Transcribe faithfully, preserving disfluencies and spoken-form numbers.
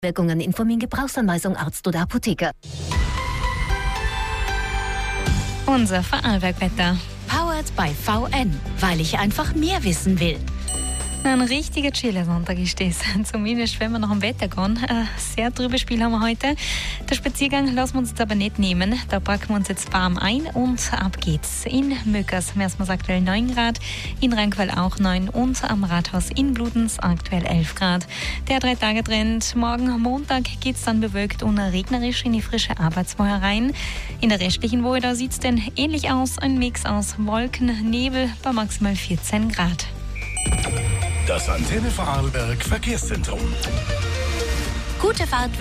Wirkungen informieren Gebrauchsanweisung Arzt oder Apotheker. Unser Vorarlbergwetter. Powered by V N, weil ich einfach mehr wissen will. Ein richtiger Chiller-Sonntag ist das. Zumindest wenn wir nach dem Wetter gehen. Ein sehr trübes Spiel haben wir heute. Der Spaziergang lassen wir uns jetzt aber nicht nehmen. Da packen wir uns jetzt warm ein und ab geht's. In Möckers messen wir aktuell neun Grad, in Rangquell auch neun und am Rathaus in Bludenz aktuell elf Grad. Der Drei-Tage-Trend. Morgen Montag geht's dann bewölkt und regnerisch in die frische Arbeitswoche rein. In der restlichen Woche da sieht's denn ähnlich aus. Ein Mix aus Wolken, Nebel bei maximal vierzehn Grad. Das Antenne Vorarlberg Verkehrszentrum. Gute Fahrt.